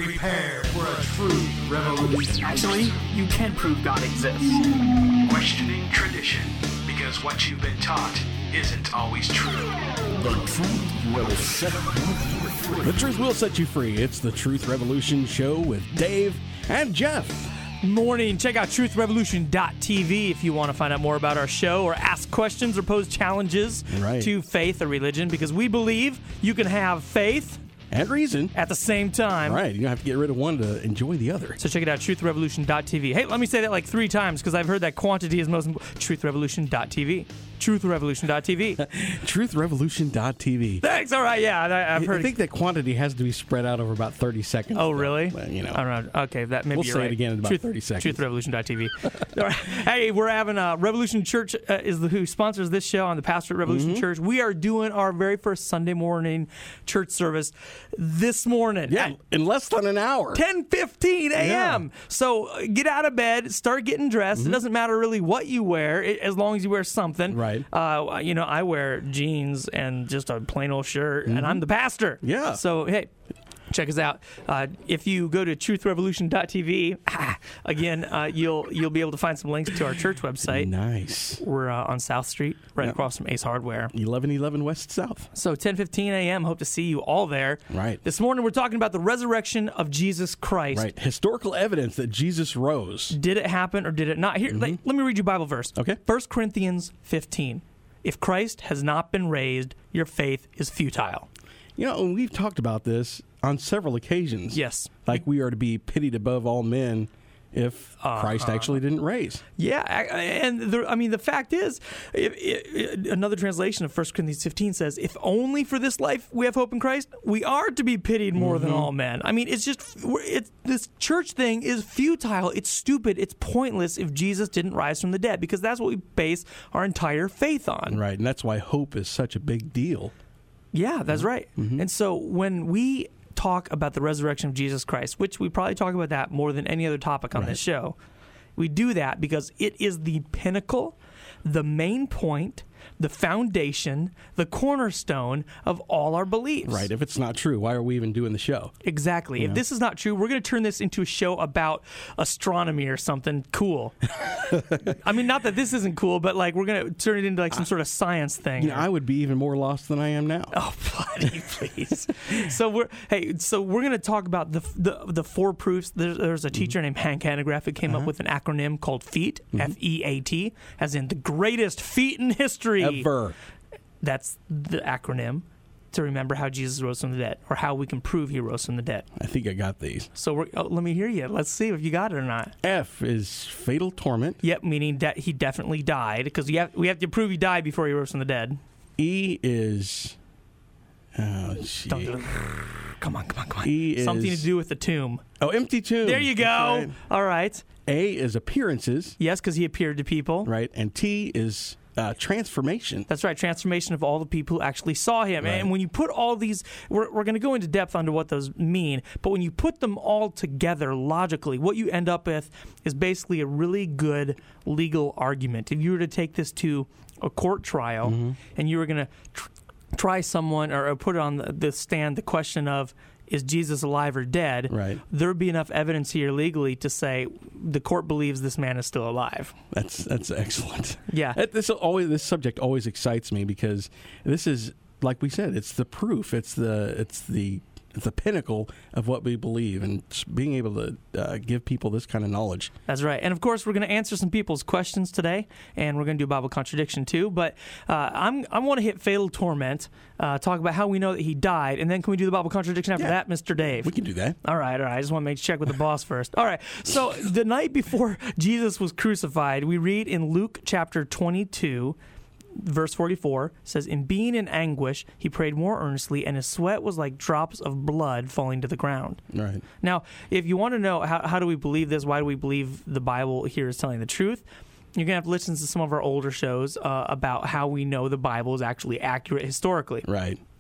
Prepare for a true revolution. Actually, you can prove God exists. Questioning tradition, because what you've been taught isn't always true. The truth will set you free. It's the Truth Revolution Show with Dave and Jeff. Morning. Check out truthrevolution.tv if you want to find out more about our show or ask questions or pose challenges to faith or religion, because we believe you can have faith and reason at the same time. Right. You don't have to get rid of one to enjoy the other. So check it out, truthrevolution.tv. Hey, let me say that like 3 times because I've heard that quantity is most important. Truthrevolution.tv. Truthrevolution.tv. Truthrevolution.tv. Thanks. All right. Yeah, I've heard. I think that quantity has to be spread out over about 30 seconds. Oh, really? But, you know. I don't know. Okay, that maybe we'll you're say right. it again in about 30 seconds. Truthrevolution.tv. All right. Hey, we're having Revolution Church is who sponsors this show on the pastor at Revolution Church. We are doing our very first Sunday morning church service this morning. Yeah, in less than an hour. 10:15 a.m. Yeah. So get out of bed, start getting dressed. It doesn't matter really what you wear, as long as you wear something. Right. You know, I wear jeans and just a plain old shirt, and I'm the pastor. Yeah. So, hey, check us out. If you go to truthrevolution.tv, again, you'll be able to find some links to our church website. Nice. We're on South Street, right across from Ace Hardware. 1111 West South. So 10:15 a.m. Hope to see you all there. Right. This morning we're talking about the resurrection of Jesus Christ. Right. Historical evidence that Jesus rose. Did it happen or did it not? Here, let me read you a Bible verse. Okay. 1 Corinthians 15. If Christ has not been raised, your faith is futile. You know, and we've talked about this on several occasions. Yes. Like we are to be pitied above all men if Christ actually didn't raise. Yeah, and the fact is, another translation of 1 Corinthians 15 says, if only for this life we have hope in Christ, we are to be pitied more than all men. I mean, it's just, this church thing is futile. It's stupid. It's pointless if Jesus didn't rise from the dead, because that's what we base our entire faith on. Right, and that's why hope is such a big deal. Yeah, that's right. And so when we talk about the resurrection of Jesus Christ, which we probably talk about that more than any other topic on this show, we do that because it is the pinnacle, the main point, the foundation, the cornerstone of all our beliefs. Right. If it's not true, why are we even doing the show? Exactly. If this is not true, we're going to turn this into a show about astronomy or something cool. I mean, not that this isn't cool, but like we're going to turn it into like some sort of science thing. You know, I would be even more lost than I am now. Oh, buddy, please. So we're going to talk about the 4 proofs. There's a teacher named Hank Hanegraaff who came up with an acronym called FEAT, F-E-A-T, as in the greatest feat in history. Ever. That's the acronym to remember how Jesus rose from the dead, or how we can prove he rose from the dead. I think I got these. So let me hear you. Let's see if you got it or not. F is fatal torment. Yep, meaning that he definitely died, because we have to prove he died before he rose from the dead. E is... Oh, gee. Come on. E is... Something to do with the tomb. Oh, empty tomb. There you go. Right. All right. A is appearances. Yes, because he appeared to people. Right. And T is... transformation. That's right, transformation of all the people who actually saw him. Right. And when you put all these, we're going to go into depth onto what those mean, but when you put them all together logically, what you end up with is basically a really good legal argument. If you were to take this to a court trial and you were going to try someone or put it on the stand the question of, is Jesus alive or dead? Right. There would be enough evidence here legally to say the court believes this man is still alive. That's excellent. Yeah. This subject always excites me because this is, like we said, it's the proof. It's the pinnacle of what we believe, and being able to give people this kind of knowledge. That's right. And of course, we're going to answer some people's questions today, and we're going to do a Bible contradiction too. But I want to hit fatal torment, talk about how we know that he died, and then can we do the Bible contradiction after that, Mr. Dave? We can do that. All right. I just want to check with the boss first. All right. So the night before Jesus was crucified, we read in Luke chapter 22, verse 44, says, in being in anguish, he prayed more earnestly, and his sweat was like drops of blood falling to the ground. Right. Now, if you want to know how do we believe this, why do we believe the Bible here is telling the truth, you're going to have to listen to some of our older shows about how we know the Bible is actually accurate historically. Right.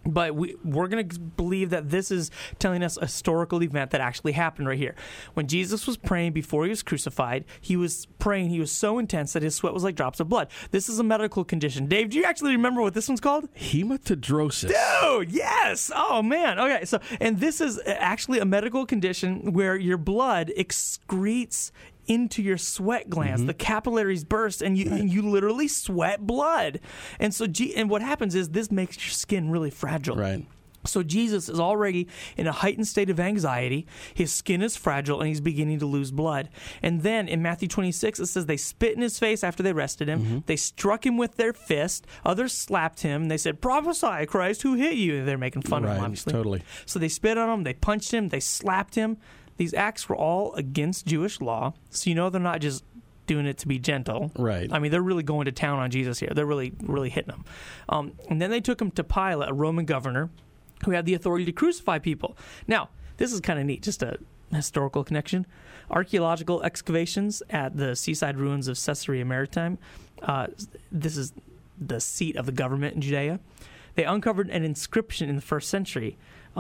But we're going to believe that this is telling us a historical event that actually happened right here. When Jesus was praying before he was crucified, he was praying. He was so intense that his sweat was like drops of blood. This is a medical condition. Dave, do you actually remember what this one's called? Hematidrosis. Dude, yes. Oh, man. Okay, and this is actually a medical condition where your blood excretes into your sweat glands. The capillaries burst, and you literally sweat blood. And so, and what happens is this makes your skin really fragile. Right. So Jesus is already in a heightened state of anxiety. His skin is fragile, and he's beginning to lose blood. And then in Matthew 26, it says they spit in his face after they arrested him. They struck him with their fist. Others slapped him. And they said, "Prophesy, Christ, who hit you?" And they're making fun of him, obviously. Totally. So they spit on him. They punched him. They slapped him. These acts were all against Jewish law. So they're not just doing it to be gentle. Right. I mean, they're really going to town on Jesus here. They're really, really hitting him. And then they took him to Pilate, a Roman governor, who had the authority to crucify people. Now, this is kind of neat, just a historical connection. Archaeological excavations at the seaside ruins of Caesarea Maritima. This is the seat of the government in Judea. They uncovered an inscription in the 1st century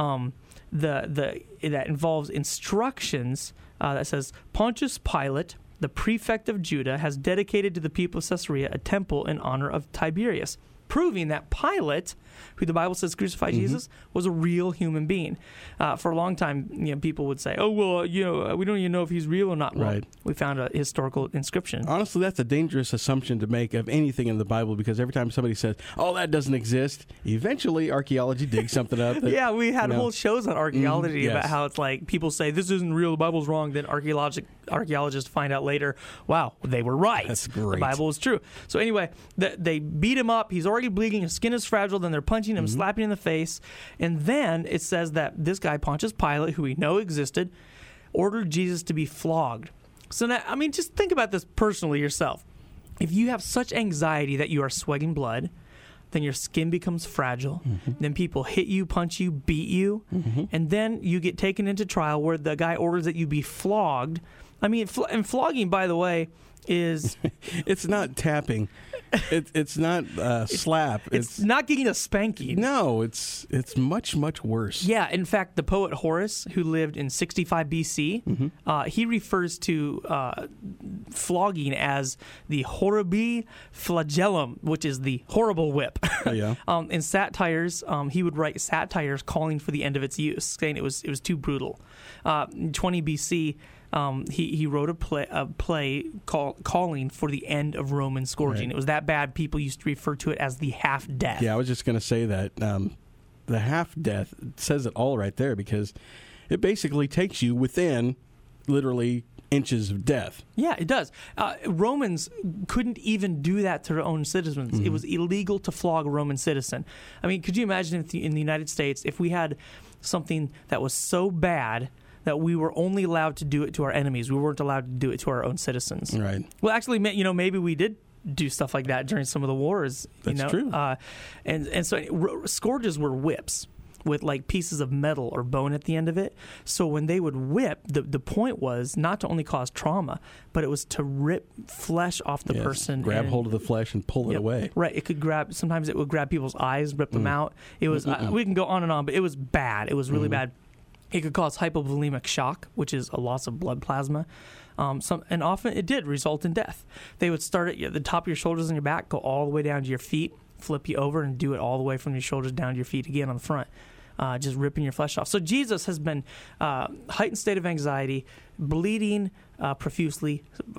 that involves instructions that says, "Pontius Pilate, the prefect of Judah, has dedicated to the people of Caesarea a temple in honor of Tiberius," proving that Pilate, who the Bible says crucified Jesus, was a real human being. For a long time, people would say, "Oh, well, we don't even know if he's real or not." Well, Right. we found a historical inscription. Honestly, that's a dangerous assumption to make of anything in the Bible, because every time somebody says, "Oh, that doesn't exist," eventually archaeology digs something up. That, Yeah, we had whole shows on archaeology yes. about how it's like people say this isn't real, the Bible's wrong. Then archaeologists find out later, wow, they were right. That's great. The Bible is true. So anyway, they beat him up. He's already bleeding. His skin is fragile. Then they're punching him, slapping him in the face. And then it says that this guy, Pontius Pilate, who we know existed, ordered Jesus to be flogged. So now, I mean, just think about this personally yourself. If you have such anxiety that you are sweating blood, then your skin becomes fragile. Then people hit you, punch you, beat you, and then you get taken into trial where the guy orders that you be flogged. I mean, and flogging, by the way, is... It's not tapping. It's not slap. It's not getting a spanking. No, it's much, much worse. Yeah, in fact, the poet Horace, who lived in 65 BC, he refers to flogging as the horribi flagellum, which is the horrible whip. Yeah. In satires, he would write satires calling for the end of its use, saying it was too brutal. In 20 BC, he wrote a play calling for the end of Roman scourging. Right. It was that bad, people used to refer to it as the half-death. Yeah, I was just going to say that the half-death says it all right there, because it basically takes you within literally inches of death. Yeah, it does. Romans couldn't even do that to their own citizens. It was illegal to flog a Roman citizen. I mean, could you imagine if in the United States, if we had something that was so bad that we were only allowed to do it to our enemies, we weren't allowed to do it to our own citizens? Right. Well, actually, maybe we did do stuff like that during some of the wars. That's true. And so scourges were whips with like pieces of metal or bone at the end of it. So when they would whip, the point was not to only cause trauma, but it was to rip flesh off the person. Grab hold of the flesh and pull it away. Right. It could sometimes it would grab people's eyes, rip them out. It was, we can go on and on, but it was bad. It was really bad. It could cause hypovolemic shock, which is a loss of blood plasma. And often it did result in death. They would start at the top of your shoulders and your back, go all the way down to your feet, flip you over, and do it all the way from your shoulders down to your feet again on the front, just ripping your flesh off. So Jesus has been heightened state of anxiety, bleeding profusely,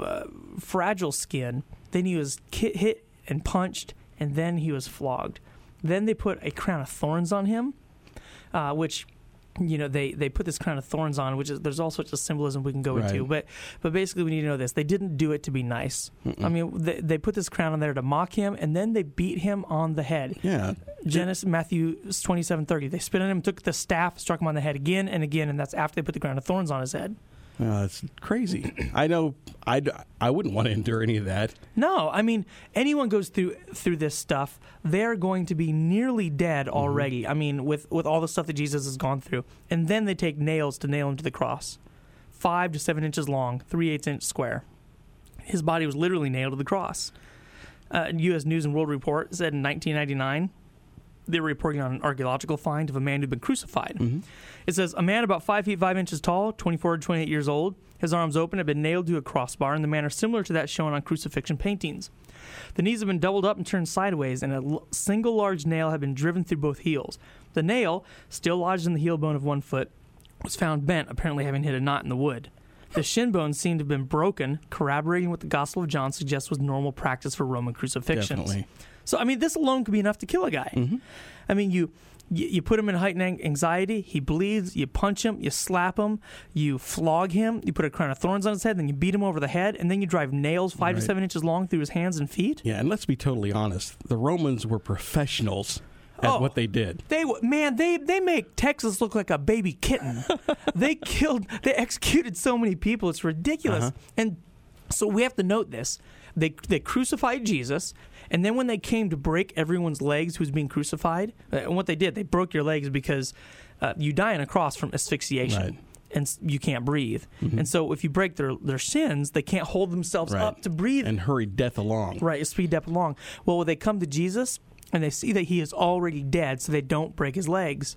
fragile skin. Then he was hit and punched, and then he was flogged. Then they put a crown of thorns on him, which... they put this crown of thorns on, which is, there's all sorts of symbolism we can go into. But basically, we need to know this. They didn't do it to be nice. I mean, they put this crown on there to mock him, and then they beat him on the head. Yeah. Matthew 27:30. They spit on him, took the staff, struck him on the head again and again, and that's after they put the crown of thorns on his head. It's crazy. I know. I wouldn't want to endure any of that. No, I mean, anyone goes through this stuff, they're going to be nearly dead already. I mean, with all the stuff that Jesus has gone through. And then they take nails to nail him to the cross. 5 to 7 inches long, 3/8 inch square. His body was literally nailed to the cross. U.S. News and World Report said in 1999 they were reporting on an archaeological find of a man who'd been crucified. It says, a man about 5 feet 5 inches tall, 24 to 28 years old, his arms open, had been nailed to a crossbar in the manner similar to that shown on crucifixion paintings. The knees had been doubled up and turned sideways, and a single large nail had been driven through both heels. The nail, still lodged in the heel bone of one foot, was found bent, apparently having hit a knot in the wood. The shin bones seemed to have been broken, corroborating what the Gospel of John suggests was normal practice for Roman crucifixions. Definitely. So, I mean, this alone could be enough to kill a guy. I mean, you put him in heightened anxiety, he bleeds, you punch him, you slap him, you flog him, you put a crown of thorns on his head, then you beat him over the head, and then you drive nails 5 to 7 inches long through his hands and feet. Yeah, and let's be totally honest. The Romans were professionals at what they did. They make Texas look like a baby kitten. They executed so many people. It's ridiculous. And so we have to note this. They crucified Jesus, and then when they came to break everyone's legs who's being crucified, and what they did, they broke your legs because you die on a cross from asphyxiation. Right. And you can't breathe. And so if you break their shins, they can't hold themselves up to breathe. And hurry death along. Right, speed death along. Well, when they come to Jesus, and they see that he is already dead, so they don't break his legs.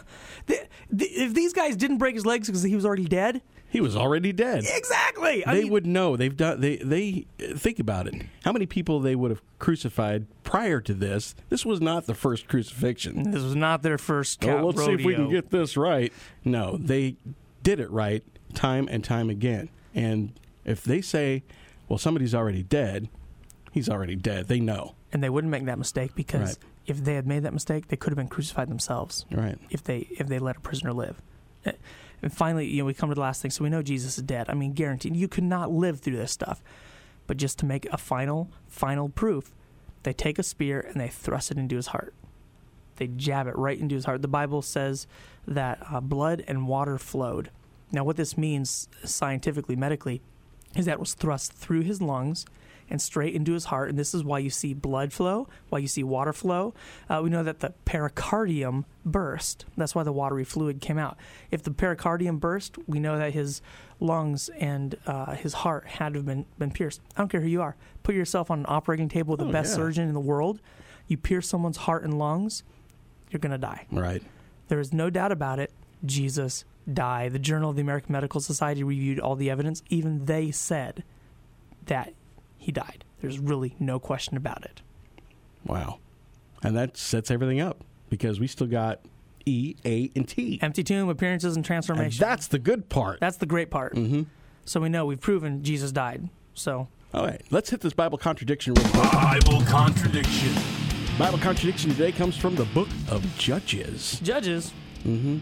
If these guys didn't break his legs because he was already dead, he was already dead. Exactly. They would know. They've done. They think about it. How many people they would have crucified prior to this? This was not the first crucifixion. This was not their first Let's rodeo. see if we can get this right. No, they did it right time and time again. And if they say, "Well, somebody's already dead," he's already dead. They know. And they wouldn't make that mistake because if they had made that mistake, they could have been crucified themselves. Right. If they let a prisoner live. And finally, we come to the last thing. So we know Jesus is dead. I mean, guaranteed. You could not live through this stuff. But just to make a final proof, they take a spear and they thrust it into his heart. They jab it right into his heart. The Bible says that blood and water flowed. Now, what this means scientifically, medically, is that it was thrust through his lungs and straight into his heart, and this is why you see blood flow, why you see water flow. We know that the pericardium burst. That's why the watery fluid came out. If the pericardium burst, we know that his lungs and his heart had to have been pierced. I don't care who you are. Put yourself on an operating table with the best surgeon in the world. You pierce someone's heart and lungs, you're going to die. Right. There is no doubt about it. Jesus died. The Journal of the American Medical Society reviewed all the evidence. Even they said that he died. There's really no question about it. Wow. And that sets everything up because we still got E, A, and T. Empty tomb, appearances, and transformation. And that's the good part. That's the great part. Mm-hmm. So we know we've proven Jesus died. So, all right, let's hit this Bible contradiction real quick. Bible contradiction. Bible contradiction today comes from the book of Judges. Judges. Mm-hmm.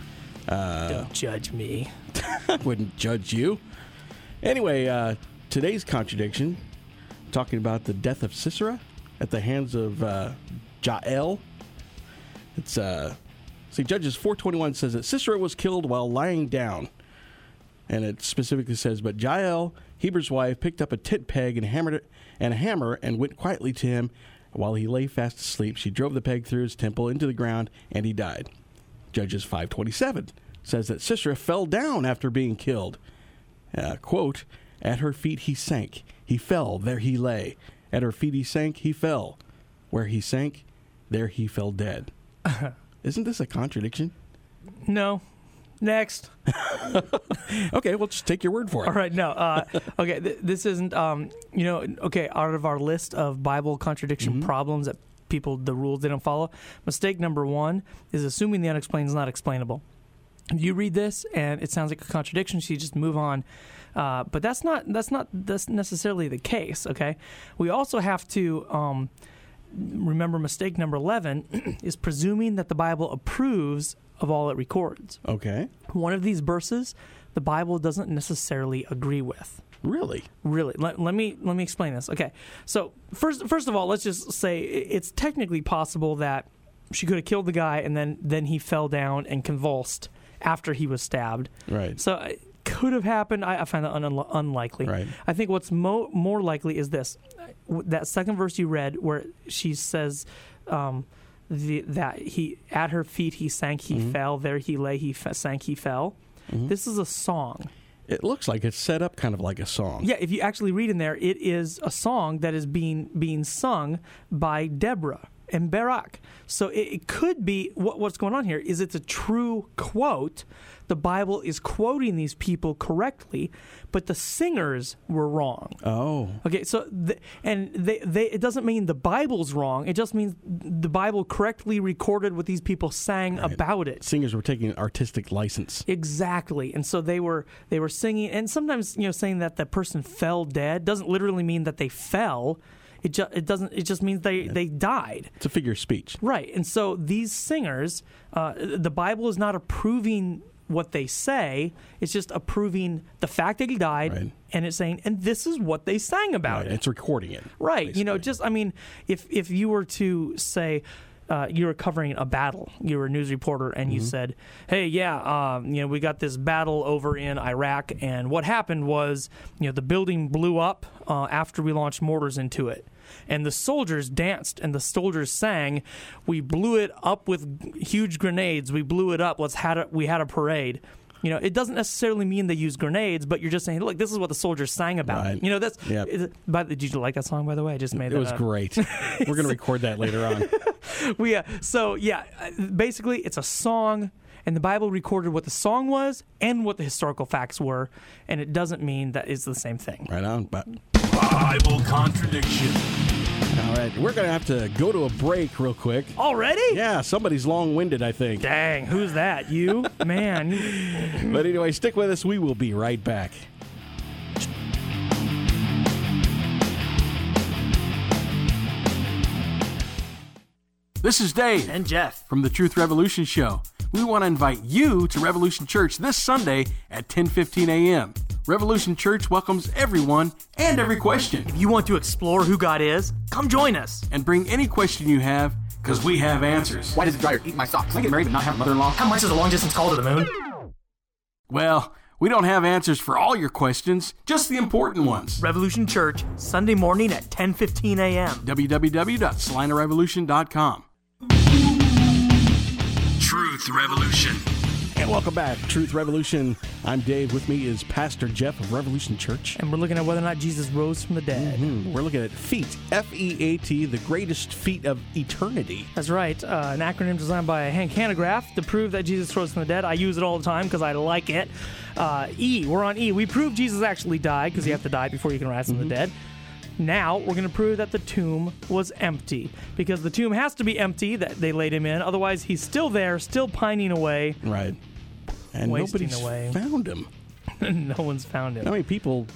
Don't judge me. I wouldn't judge you. Anyway, today's contradiction, talking about the death of Sisera at the hands of Jael. It's Judges 4:21 says that Sisera was killed while lying down, and it specifically says, but Jael, Heber's wife, picked up a tit peg and a hammer and went quietly to him while he lay fast asleep. She drove the peg through his temple into the ground, and he died. Judges 5:27 says that Sisera fell down after being killed. Quote, at her feet he sank. He fell. There he lay. At her feet he sank. He fell. Where he sank, there he fell dead. Isn't this a contradiction? No. Next. Okay, well, just take your word for it. All right, no. Okay, this isn't, okay, out of our list of Bible contradiction problems that the rules they don't follow, mistake number one is assuming the unexplained is not explainable. You read this, and it sounds like a contradiction, so you just move on. But that's not necessarily the case, okay? We also have to remember mistake number 11 is presuming that the Bible approves of all it records. Okay. One of these verses, the Bible doesn't necessarily agree with. Really? Really. Let me explain this. Okay. So first of all, let's just say it's technically possible that she could have killed the guy and then he fell down and convulsed after he was stabbed. Right. So it could have happened. I find that unlikely. Right. I think what's more likely is this. That second verse you read where she says that he at her feet he sank, he fell, there he lay, he sank, he fell. This is a song. It looks like it's set up kind of like a song. Yeah, if you actually read in there, it is a song that is being sung by Deborah. and Barak. So it could be what's going on here is it's a true quote. The Bible is quoting these people correctly, but the singers were wrong. Oh. Okay, so it doesn't mean the Bible's wrong. It just means the Bible correctly recorded what these people sang about it. Singers were taking an artistic license. Exactly, and so they were singing, and sometimes saying that the person fell dead doesn't literally mean that they fell. It just means they died. It's a figure of speech. Right, and so these singers, the Bible is not approving what they say. It's just approving the fact that he died, right. And it's saying, and this is what they sang about it. It's recording it. Right, Basically. If you were to say, you were covering a battle, you were a news reporter, and you said, hey, we got this battle over in Iraq, and what happened was, the building blew up after we launched mortars into it. And the soldiers danced, and the soldiers sang, we blew it up with huge grenades, we blew it up, we had a parade. It doesn't necessarily mean they use grenades, but you're just saying, look, this is what the soldiers sang about. Right. That's. Yep. Did you like that song, by the way? I just made that. It was great. We're going to record that later on. Basically, it's a song, and the Bible recorded what the song was and what the historical facts were, and it doesn't mean that it's the same thing. Right on. Bible contradiction. All right, we're going to have to go to a break real quick. Already? Yeah, somebody's long-winded, I think. Dang, who's that? You? Man. But anyway, stick with us. We will be right back. This is Dave. And Jeff. From the Truth Revolution Show. We want to invite you to Revolution Church this Sunday at 10:15 a.m. Revolution Church welcomes everyone and every question. If you want to explore who God is, come join us. And bring any question you have, because we have answers. Why does the dryer eat my socks? Can I get married but not have a mother-in-law? How much is a long-distance call to the moon? Well, we don't have answers for all your questions, just the important ones. Revolution Church, Sunday morning at 10:15 a.m. www.salinarevolution.com. Truth Revolution. And welcome back, Truth Revolution. I'm Dave. With me is Pastor Jeff of Revolution Church. And we're looking at whether or not Jesus rose from the dead. We're looking at FEAT, F-E-A-T, the greatest feat of eternity. That's right. An acronym designed by Hank Hanegraaff to prove that Jesus rose from the dead. I use it all the time because I like it. E, we're on E. We prove Jesus actually died because you have to die before you can rise from the dead. Now, we're going to prove that the tomb was empty, because the tomb has to be empty that they laid him in. Otherwise, he's still there, still pining away. Right. And wasting nobody's away. found him. No one's found him. I mean,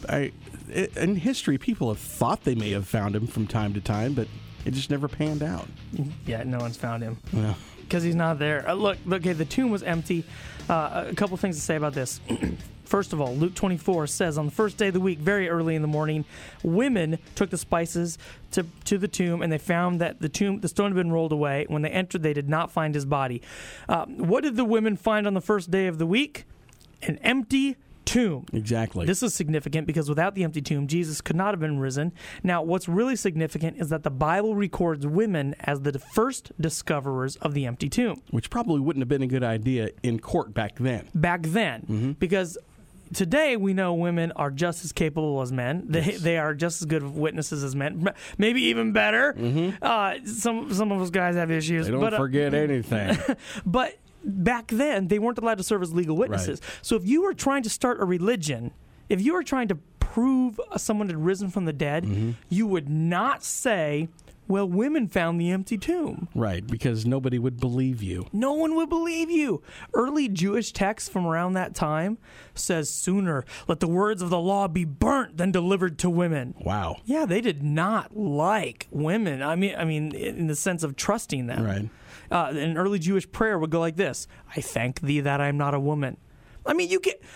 in history, people have thought they may have found him from time to time, but it just never panned out. Yeah, no one's found him. Yeah. Because he's not there. Look, okay, the tomb was empty. A couple things to say about this. First of all, Luke 24 says, on the first day of the week, very early in the morning, women took the spices to the tomb, and they found that the stone had been rolled away. When they entered, they did not find his body. What did the women find on the first day of the week? An empty tomb. Exactly. This is significant because without the empty tomb, Jesus could not have been risen. Now, what's really significant is that the Bible records women as the first discoverers of the empty tomb. Which probably wouldn't have been a good idea in court back then. Because today we know women are just as capable as men. They are just as good of witnesses as men, maybe even better. Some of those guys have issues. They don't forget anything. But back then, they weren't allowed to serve as legal witnesses. Right. So if you were trying to start a religion, if you were trying to prove someone had risen from the dead, you would not say, well, women found the empty tomb. Right, because nobody would believe you. No one would believe you. Early Jewish text from around that time says, sooner let the words of the law be burnt than delivered to women. Wow. Yeah, they did not like women. I mean, in the sense of trusting them. Right. An early Jewish prayer would go like this: I thank thee that I am not a woman. I mean,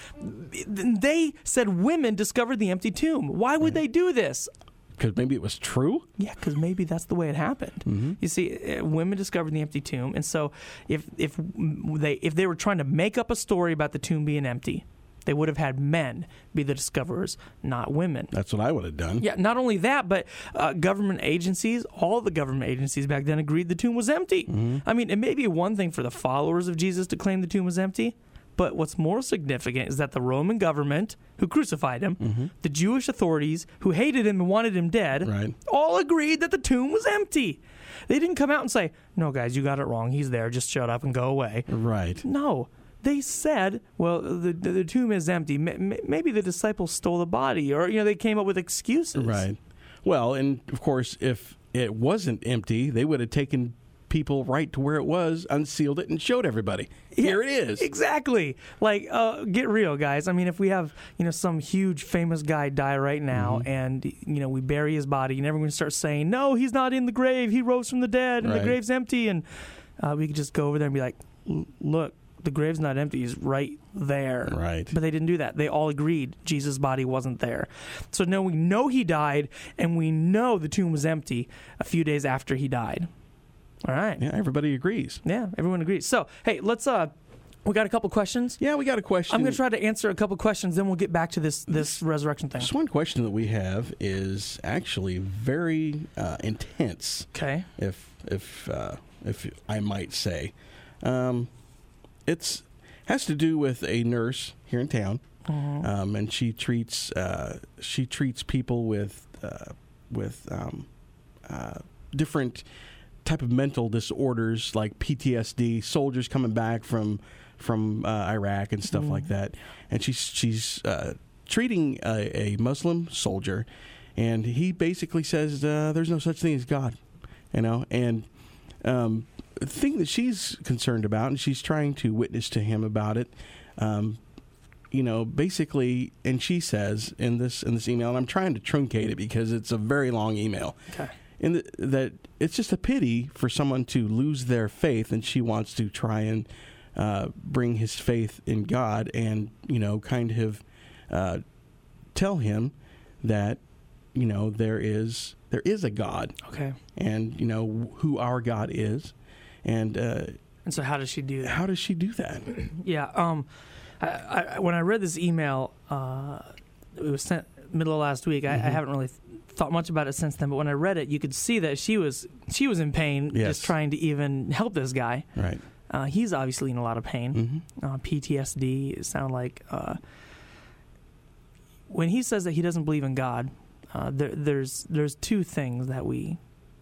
they said women discovered the empty tomb. Why would they do this? Because maybe it was true? Yeah, because maybe that's the way it happened. You see, women discovered the empty tomb, and so if they were trying to make up a story about the tomb being empty, they would have had men be the discoverers, not women. That's what I would have done. Yeah, not only that, but government agencies, all the government agencies back then agreed the tomb was empty. I mean, it may be one thing for the followers of Jesus to claim the tomb was empty, but what's more significant is that the Roman government, who crucified him, the Jewish authorities, who hated him and wanted him dead, all agreed that the tomb was empty. They didn't come out and say, no, guys, you got it wrong. He's there. Just shut up and go away. Right. No. They said, well, the tomb is empty. Maybe the disciples stole the body, or they came up with excuses. Right. Well, and of course, if it wasn't empty, they would have taken people right to where it was, unsealed it, and showed everybody. Here it is. Exactly. Like, get real, guys. I mean, if we have some huge famous guy die right now, and we bury his body, and everyone starts saying, no, he's not in the grave. He rose from the dead, and the grave's empty, and we could just go over there and be like, look. The grave's not empty. He's right there. Right. But they didn't do that. They all agreed Jesus' body wasn't there. So now we know he died, and we know the tomb was empty a few days after he died. All right. Yeah, everybody agrees. Yeah, everyone agrees. So, hey, let's... we got a couple questions? Yeah, we got a question. I'm going to try to answer a couple questions, then we'll get back to this resurrection thing. Just one question that we have is actually very intense. Okay. If I might say. It has to do with a nurse here in town, and she treats people with different type of mental disorders like PTSD, soldiers coming back from Iraq and stuff like that, and she's treating a Muslim soldier, and he basically says there's no such thing as God, and. The thing that she's concerned about, and she's trying to witness to him about it, basically, and she says in this email, and I'm trying to truncate it because it's a very long email, that it's just a pity for someone to lose their faith, and she wants to try and bring his faith in God, and kind of tell him that there is a God, and who our God is. And so how does she do that? How does she do that? Yeah. When I read this email, it was sent middle of last week. I haven't really thought much about it since then. But when I read it, you could see that she was in pain, just trying to even help this guy. Right. He's obviously in a lot of pain. PTSD. It sounded like when he says that he doesn't believe in God, there's two things that we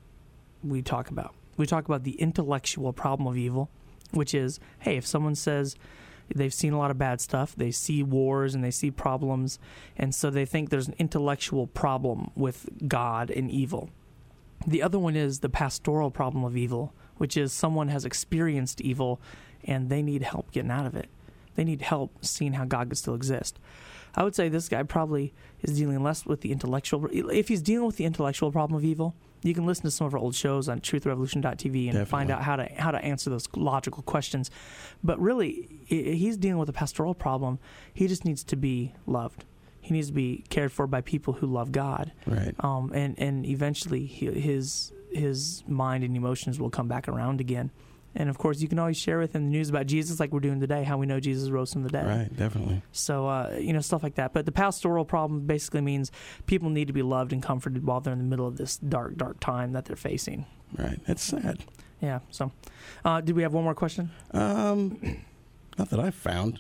talk about. We talk about the intellectual problem of evil, which is, hey, if someone says they've seen a lot of bad stuff, they see wars and they see problems, and so they think there's an intellectual problem with God and evil. The other one is the pastoral problem of evil, which is someone has experienced evil and they need help getting out of it. They need help seeing how God could still exist. I would say this guy probably is dealing less with the intellectual. If he's dealing with the intellectual problem of evil, you can listen to some of our old shows on truthrevolution.tv and find out how to answer those logical questions. But really, he's dealing with a pastoral problem. He just needs to be loved. He needs to be cared for by people who love God. Right. And eventually his mind and emotions will come back around again. And, of course, you can always share with him the news about Jesus like we're doing today, how we know Jesus rose from the dead. Right, definitely. So, stuff like that. But the pastoral problem basically means people need to be loved and comforted while they're in the middle of this dark, dark time that they're facing. Right. That's sad. Yeah. So, did we have one more question? Not that I've found.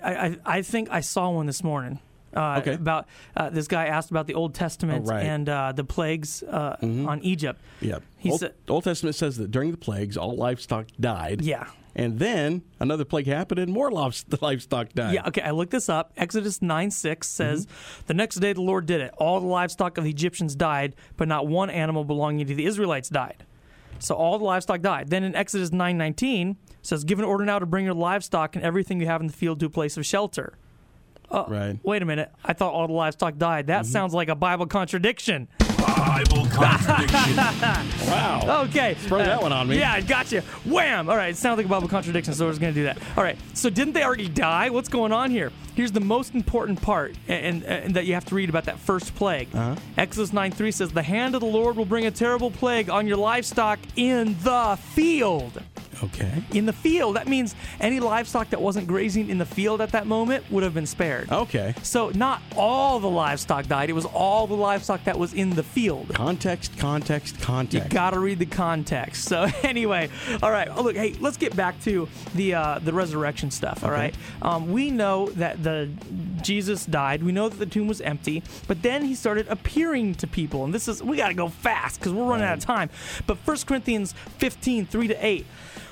I think I saw one this morning. About this guy asked about the Old Testament and the plagues on Egypt. Yeah. Old Testament says that during the plagues, all livestock died. Yeah. And then another plague happened and more livestock died. Yeah, okay, I looked this up. Exodus 9:6 says, the next day the Lord did it. All the livestock of the Egyptians died, but not one animal belonging to the Israelites died. So all the livestock died. Then in Exodus 9:19 says, give an order now to bring your livestock and everything you have in the field to a place of shelter. Right. Wait a minute. I thought all the livestock died. That sounds like a Bible contradiction. Bible contradiction. Wow. Okay. Sprung that one on me. Yeah, gotcha. Wham! All right, it sounds like a Bible contradiction, so we're just going to do that. All right, so didn't they already die? What's going on here? Here's the most important part and that you have to read about that first plague. Exodus 9:3 says, the hand of the Lord will bring a terrible plague on your livestock in the field. Okay. In the field. That means any livestock that wasn't grazing in the field at that moment would have been spared. Okay. So not all the livestock died. It was all the livestock that was in the field. Context. You got to read the context. So anyway, all right. Oh, look, hey, let's get back to the resurrection stuff, all right? We know that the Jesus died. We know that the tomb was empty, but then he started appearing to people. And we got to go fast because we're running out of time. But 1 Corinthians 15, 3-8.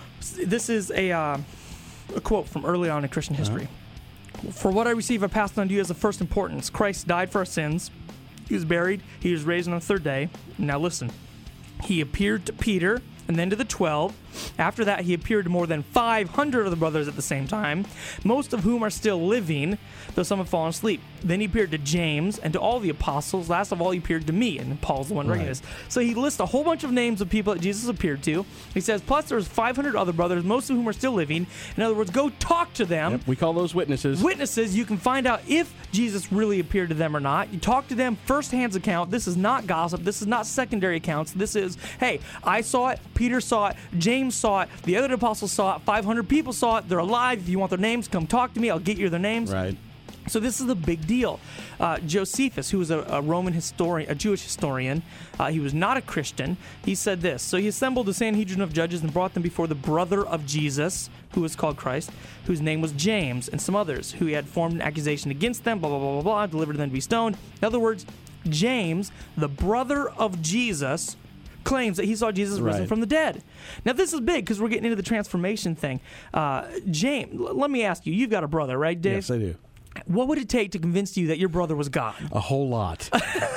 This is a quote from early on in Christian history. For what I received, I passed on to you as of first importance. Christ died for our sins. He was buried. He was raised on the third day. Now listen. He appeared to Peter and then to the 12. After that, he appeared to more than 500 of the brothers at the same time, most of whom are still living, though some have fallen asleep. Then he appeared to James and to all the apostles. Last of all, he appeared to me, and Paul's the one writing this. So he lists a whole bunch of names of people that Jesus appeared to. He says, plus there's 500 other brothers, most of whom are still living. In other words, go talk to them. Yep, we call those witnesses. Witnesses, you can find out if Jesus really appeared to them or not. You talk to them, first-hand account. This is not gossip. This is not secondary accounts. This is, hey, I saw it, Peter saw it, James saw it, the other apostles saw it, 500 people saw it, they're alive. If you want their names, come talk to me. I'll get you their names. Right. So this is a big deal. Josephus, who was a Roman historian, a Jewish historian, he was not a Christian. He said this. So he assembled the Sanhedrin of judges and brought them before the brother of Jesus, who was called Christ, whose name was James, and some others, who he had formed an accusation against them, blah, blah, blah, blah, blah, delivered them to be stoned. In other words, James, the brother of Jesus, claims that he saw Jesus risen from the dead. Now, this is big because we're getting into the transformation thing. James, let me ask you, you've got a brother, right, Dave? Yes, I do. What would it take to convince you that your brother was God? A whole lot.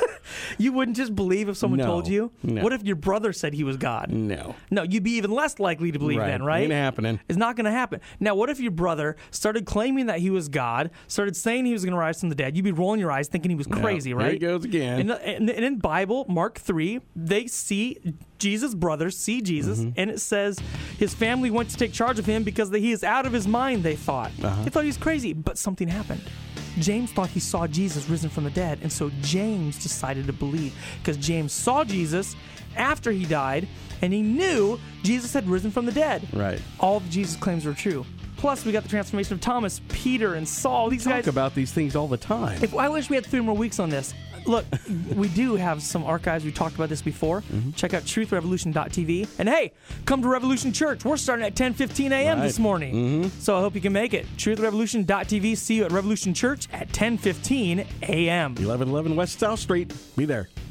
You wouldn't just believe if someone told you? No. What if your brother said he was God? No. No, you'd be even less likely to believe then, right? Ain't happening. It's not going to happen. Now, what if your brother started claiming that he was God, started saying he was going to rise from the dead? You'd be rolling your eyes thinking he was crazy, right? Here he goes again. And in Bible, Mark 3, they see Jesus' brothers, see Jesus, and it says his family went to take charge of him because he is out of his mind, they thought. They thought he was crazy, but something happened. James thought he saw Jesus risen from the dead, and so James decided to believe because James saw Jesus after he died, and he knew Jesus had risen from the dead. Right. All of Jesus' claims were true. Plus, we got the transformation of Thomas, Peter, and Saul. These guys talk about these things all the time. I wish we had 3 more weeks on this. Look, we do have some archives. We talked about this before. Check out truthrevolution.tv. And hey, come to Revolution Church. We're starting at 10:15 a.m. this morning. So I hope you can make it. Truthrevolution.tv. See you at Revolution Church at 10:15 a.m. 1111 West South Street. Be there.